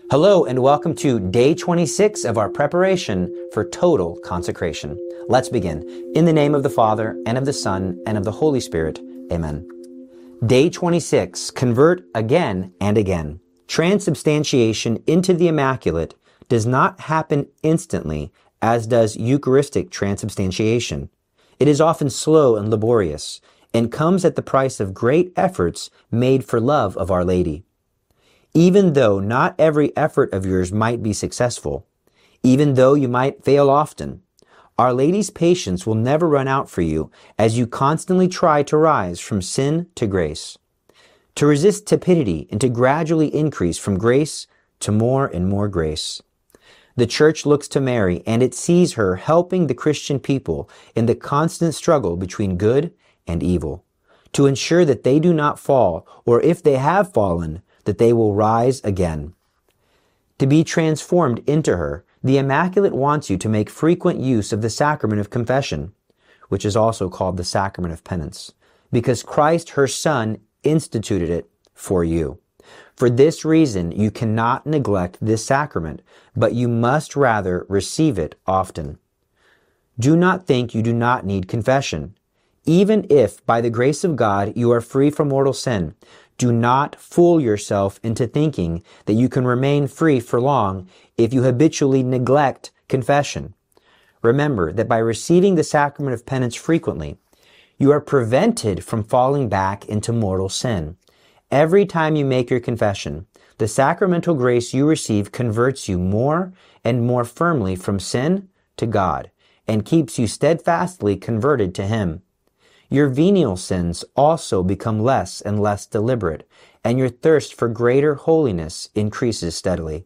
Hello and welcome to day 26 of our preparation for total consecration. Let's begin. In the name of the Father, and of the Son, and of the Holy Spirit. Amen. Day 26, convert again and again. Transubstantiation into the Immaculate does not happen instantly, as does Eucharistic transubstantiation. It is often slow and laborious, and comes at the price of great efforts made for love of Our Lady. Even though not every effort of yours might be successful, even though you might fail often, Our Lady's patience will never run out for you as you constantly try to rise from sin to grace, to resist tepidity and to gradually increase from grace to more and more grace. The Church looks to Mary, and it sees her helping the Christian people in the constant struggle between good and evil, to ensure that they do not fall, or if they have fallen, that they will rise again. To be transformed into her, the Immaculate wants you to make frequent use of the sacrament of confession, which is also called the sacrament of penance, because Christ, her Son, instituted it for you. For this reason, you cannot neglect this sacrament, but you must rather receive it often. Do not think you do not need confession. Even if, by the grace of God, you are free from mortal sin, do not fool yourself into thinking that you can remain free for long if you habitually neglect confession. Remember that by receiving the sacrament of penance frequently, you are prevented from falling back into mortal sin. Every time you make your confession, the sacramental grace you receive converts you more and more firmly from sin to God and keeps you steadfastly converted to Him. Your venial sins also become less and less deliberate, and your thirst for greater holiness increases steadily.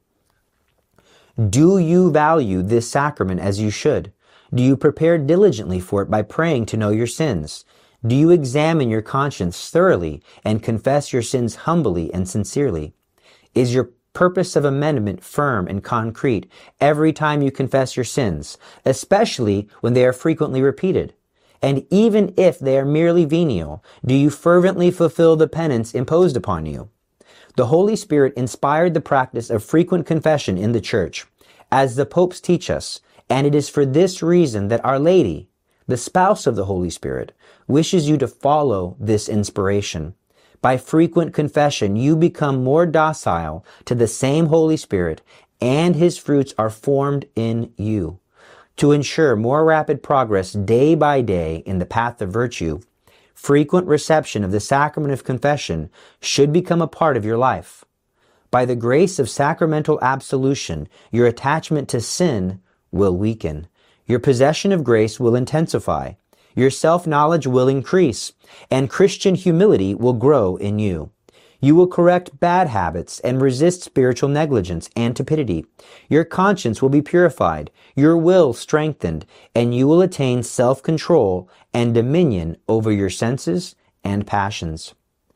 Do you value this sacrament as you should? Do you prepare diligently for it by praying to know your sins? Do you examine your conscience thoroughly and confess your sins humbly and sincerely? Is your purpose of amendment firm and concrete every time you confess your sins, especially when they are frequently repeated? And even if they are merely venial, do you fervently fulfill the penance imposed upon you? The Holy Spirit inspired the practice of frequent confession in the Church, as the popes teach us, and it is for this reason that Our Lady, the spouse of the Holy Spirit, wishes you to follow this inspiration. By frequent confession, you become more docile to the same Holy Spirit, and His fruits are formed in you. To ensure more rapid progress day by day in the path of virtue, frequent reception of the sacrament of confession should become a part of your life. By the grace of sacramental absolution, your attachment to sin will weaken. Your possession of grace will intensify. Your self-knowledge will increase, and Christian humility will grow in you. You will correct bad habits and resist spiritual negligence and tepidity. Your conscience will be purified, your will strengthened, and you will attain self-control and dominion over your senses and passions.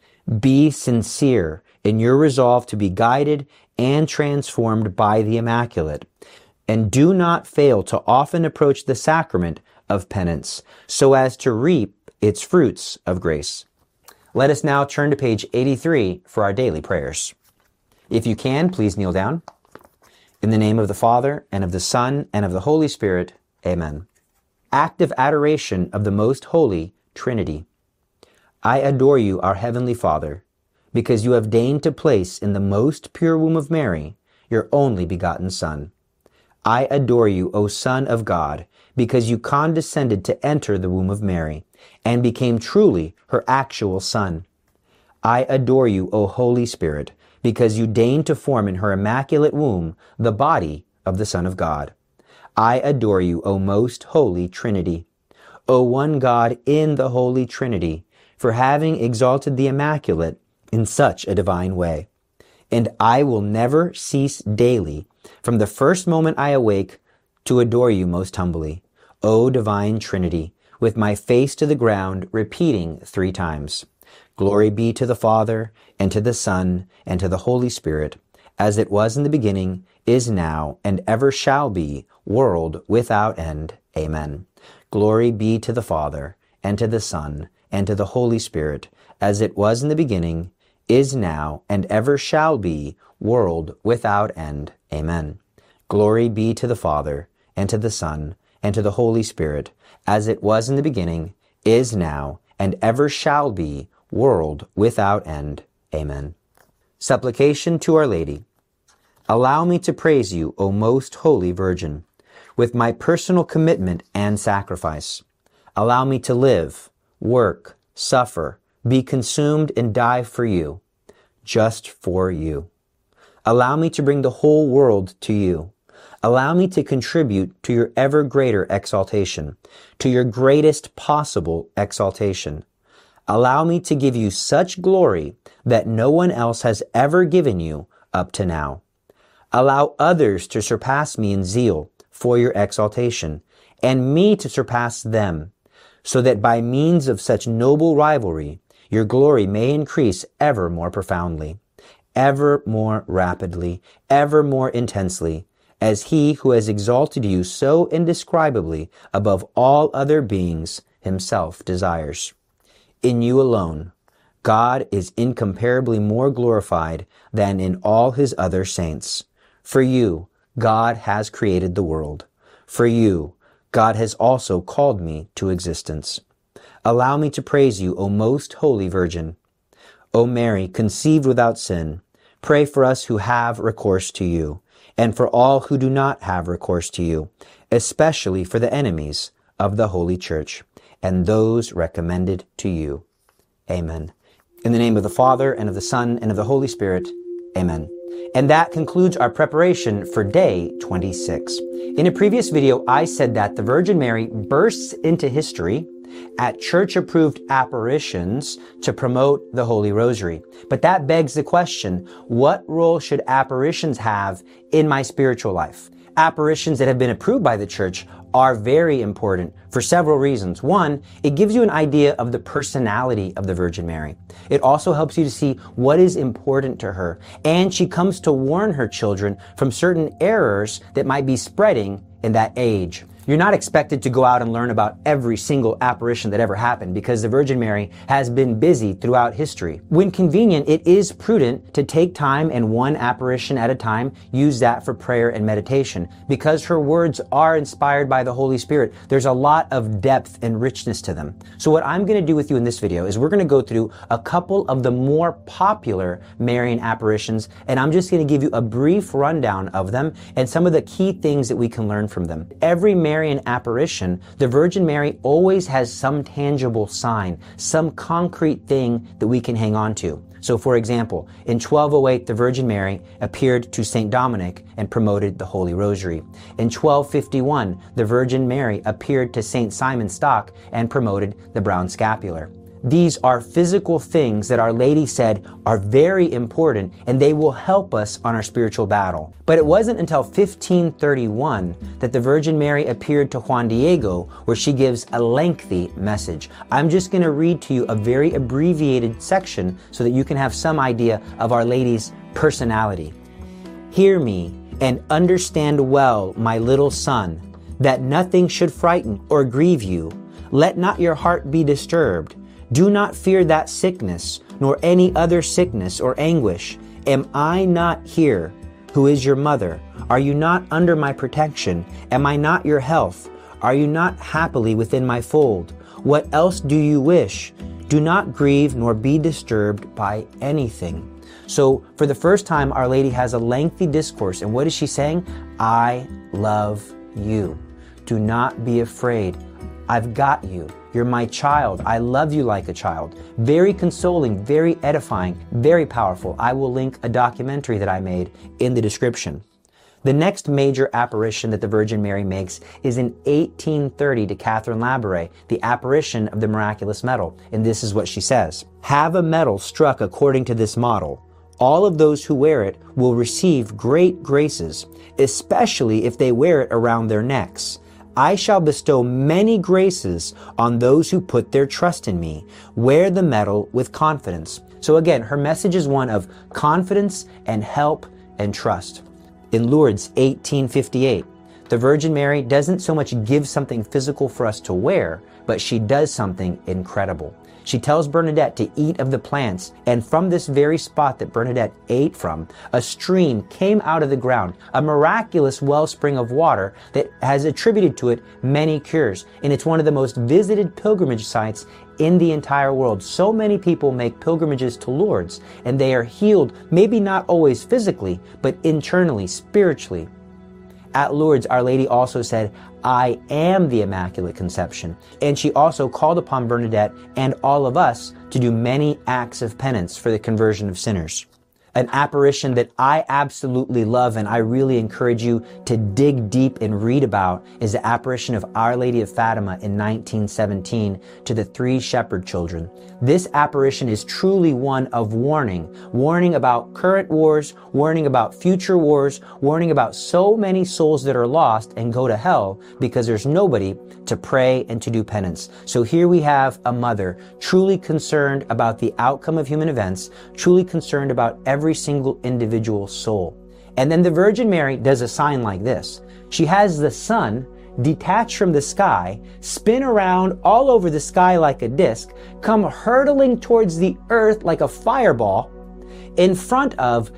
Be sincere in your resolve to be guided and transformed by the Immaculate, and do not fail to often approach the sacrament of penance so as to reap its fruits of grace. Let us now turn to page 83 for our daily prayers. If you can, please kneel down. In the name of the Father, and of the Son, and of the Holy Spirit. Amen. Act of adoration of the Most Holy Trinity. I adore you, our Heavenly Father, because you have deigned to place in the most pure womb of Mary your only begotten Son. I adore you, O Son of God, because you condescended to enter the womb of Mary and became truly her actual Son. I adore you, O Holy Spirit, because you deigned to form in her immaculate womb the body of the Son of God. I adore you, O Most Holy Trinity, O one God in the Holy Trinity, for having exalted the Immaculate in such a divine way. And I will never cease daily, from the first moment I awake, to adore you most humbly, O Divine Trinity, with my face to the ground, repeating 3 times, Glory be to the Father, and to the Son, and to the Holy Spirit, as it was in the beginning, is now, and ever shall be, world without end. Amen. Glory be to the Father, and to the Son, and to the Holy Spirit, as it was in the beginning, is now, and ever shall be, world without end. Amen. Glory be to the Father, and to the Son, and to the Holy Spirit, as it was in the beginning, is now, and ever shall be, world without end. Amen. Supplication to Our Lady. Allow me to praise you, O most holy Virgin, with my personal commitment and sacrifice. Allow me to live, work, suffer, be consumed, and die for you, just for you. Allow me to bring the whole world to you. Allow me to contribute to your ever greater exaltation, to your greatest possible exaltation. Allow me to give you such glory that no one else has ever given you up to now. Allow others to surpass me in zeal for your exaltation, and me to surpass them, so that by means of such noble rivalry, your glory may increase ever more profoundly, ever more rapidly, ever more intensely, as he who has exalted you so indescribably above all other beings himself desires. In you alone, God is incomparably more glorified than in all his other saints. For you, God has created the world. For you, God has also called me to existence. Allow me to praise you, O most holy Virgin. O Mary, conceived without sin, pray for us who have recourse to you, and for all who do not have recourse to you, especially for the enemies of the Holy Church, and those recommended to you. Amen. In the name of the Father, and of the Son, and of the Holy Spirit. Amen. And that concludes our preparation for day 26. In a previous video, I said that the Virgin Mary bursts into history at church-approved apparitions to promote the Holy Rosary. But that begs the question, what role should apparitions have in my spiritual life? Apparitions that have been approved by the church are very important for several reasons. One, it gives you an idea of the personality of the Virgin Mary. It also helps you to see what is important to her. And she comes to warn her children from certain errors that might be spreading in that age. You're not expected to go out and learn about every single apparition that ever happened because the Virgin Mary has been busy throughout history. When convenient, it is prudent to take time and one apparition at a time, use that for prayer and meditation. Because her words are inspired by the Holy Spirit, there's a lot of depth and richness to them. So what I'm going to do with you in this video is we're going to go through a couple of the more popular Marian apparitions, and I'm just going to give you a brief rundown of them and some of the key things that we can learn from them. Every Marian apparition, the Virgin Mary always has some tangible sign, some concrete thing that we can hang on to. So for example, in 1208, the Virgin Mary appeared to Saint Dominic and promoted the Holy Rosary. In 1251, the Virgin Mary appeared to Saint Simon Stock and promoted the brown scapular. These are physical things that Our Lady said are very important, and they will help us on our spiritual battle. But it wasn't until 1531 that the Virgin Mary appeared to Juan Diego, where she gives a lengthy message. I'm just going to read to you a very abbreviated section so that you can have some idea of Our Lady's personality. Hear me and understand well, my little son, that nothing should frighten or grieve you. Let not your heart be disturbed. Do not fear that sickness, nor any other sickness or anguish. Am I not here, who is your mother? Are you not under my protection? Am I not your health? Are you not happily within my fold? What else do you wish? Do not grieve nor be disturbed by anything. So for the first time, Our Lady has a lengthy discourse. And what is she saying? I love you. Do not be afraid. I've got you. You're my child. I love you like a child. Very consoling, very edifying, very powerful. I will link a documentary that I made in the description. The next major apparition that the Virgin Mary makes is in 1830 to Catherine Labouré, the apparition of the miraculous medal. And this is what she says. Have a medal struck according to this model. All of those who wear it will receive great graces, especially if they wear it around their necks. I shall bestow many graces on those who put their trust in me. Wear the medal with confidence. So again, her message is one of confidence and help and trust. In Lourdes, 1858, the Virgin Mary doesn't so much give something physical for us to wear, but she does something incredible. She tells Bernadette to eat of the plants, and from this very spot that Bernadette ate from, a stream came out of the ground, a miraculous wellspring of water that has attributed to it many cures. And it's one of the most visited pilgrimage sites in the entire world. So many people make pilgrimages to Lourdes, and they are healed, maybe not always physically, but internally, spiritually. At Lourdes, Our Lady also said, "I am the Immaculate Conception." And she also called upon Bernadette and all of us to do many acts of penance for the conversion of sinners. An apparition that I absolutely love and I really encourage you to dig deep and read about is the apparition of Our Lady of Fatima in 1917 to the 3 shepherd children. This apparition is truly one of warning about current wars, warning about future wars, warning about so many souls that are lost and go to hell because there's nobody to pray and to do penance. So here we have a mother truly concerned about the outcome of human events, truly concerned about every single individual soul. And then the Virgin Mary does a sign like this. She has the sun detach from the sky, spin around all over the sky like a disc, come hurtling towards the earth like a fireball in front of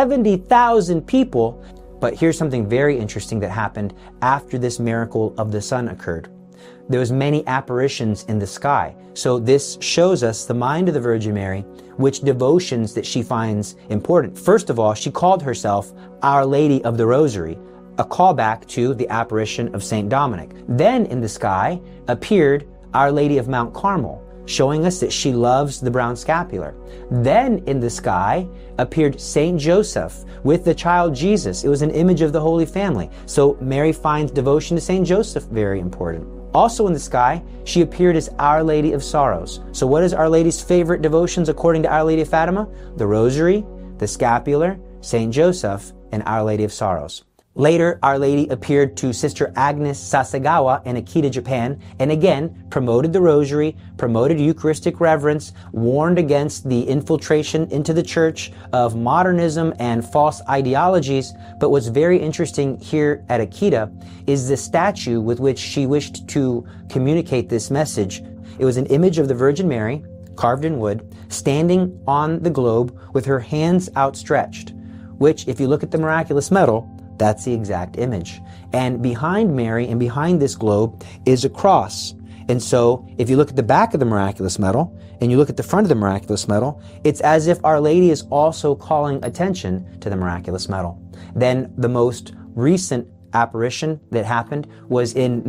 70,000 people. But here's something very interesting that happened after this miracle of the sun occurred. There was many apparitions in the sky. So this shows us the mind of the Virgin Mary, which devotions that she finds important. First of all, she called herself Our Lady of the Rosary, a callback to the apparition of Saint Dominic. Then in the sky appeared Our Lady of Mount Carmel, showing us that she loves the brown scapular. Then in the sky appeared Saint Joseph with the child Jesus. It was an image of the Holy Family. So Mary finds devotion to Saint Joseph very important. Also in the sky, she appeared as Our Lady of Sorrows. So what is Our Lady's favorite devotions according to Our Lady of Fatima? The Rosary, the Scapular, Saint Joseph, and Our Lady of Sorrows. Later, Our Lady appeared to Sister Agnes Sasagawa in Akita, Japan, and again promoted the Rosary, promoted Eucharistic reverence, warned against the infiltration into the Church of modernism and false ideologies. But what's very interesting here at Akita is the statue with which she wished to communicate this message. It was an image of the Virgin Mary, carved in wood, standing on the globe with her hands outstretched, which, if you look at the miraculous medal, that's the exact image. And behind Mary and behind this globe is a cross. And so if you look at the back of the miraculous medal and you look at the front of the miraculous medal, it's as if Our Lady is also calling attention to the miraculous medal. Then the most recent apparition that happened was in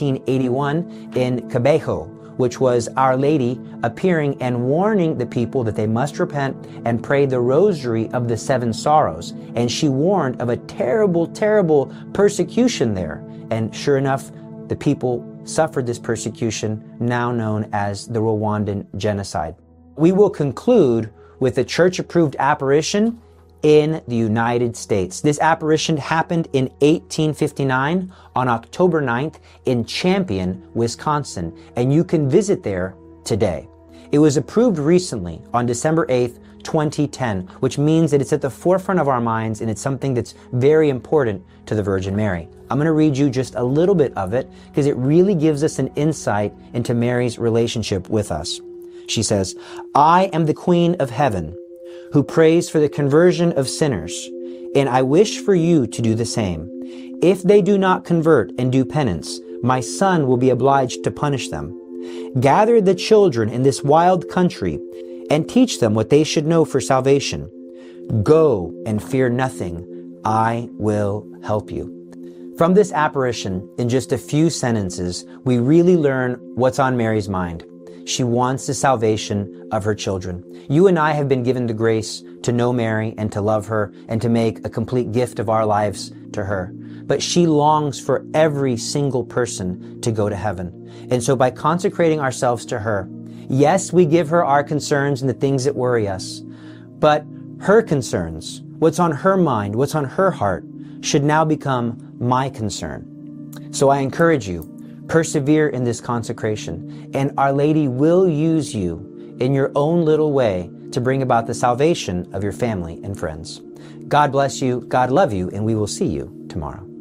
1981 in Cabejo, which was Our Lady appearing and warning the people that they must repent and pray the Rosary of the 7 Sorrows. And she warned of a terrible, terrible persecution there. And sure enough, the people suffered this persecution, now known as the Rwandan genocide. We will conclude with a church-approved apparition in the United States. This apparition happened in 1859 on October 9th in Champion, Wisconsin, and you can visit there today. It was approved recently on December 8th, 2010, which means that it's at the forefront of our minds and it's something that's very important to the Virgin Mary. I'm going to read you just a little bit of it because it really gives us an insight into Mary's relationship with us. She says, "I am the Queen of Heaven, who prays for the conversion of sinners, and I wish for you to do the same. If they do not convert and do penance, my Son will be obliged to punish them. Gather the children in this wild country and teach them what they should know for salvation. Go and fear nothing. I will help you." From this apparition, in just a few sentences, we really learn what's on Mary's mind. She wants the salvation of her children. You and I have been given the grace to know Mary and to love her and to make a complete gift of our lives to her. But she longs for every single person to go to heaven. And so by consecrating ourselves to her, yes, we give her our concerns and the things that worry us, but her concerns, what's on her mind, what's on her heart, should now become my concern. So I encourage you, persevere in this consecration, and Our Lady will use you in your own little way to bring about the salvation of your family and friends. God bless you, God love you, and we will see you tomorrow.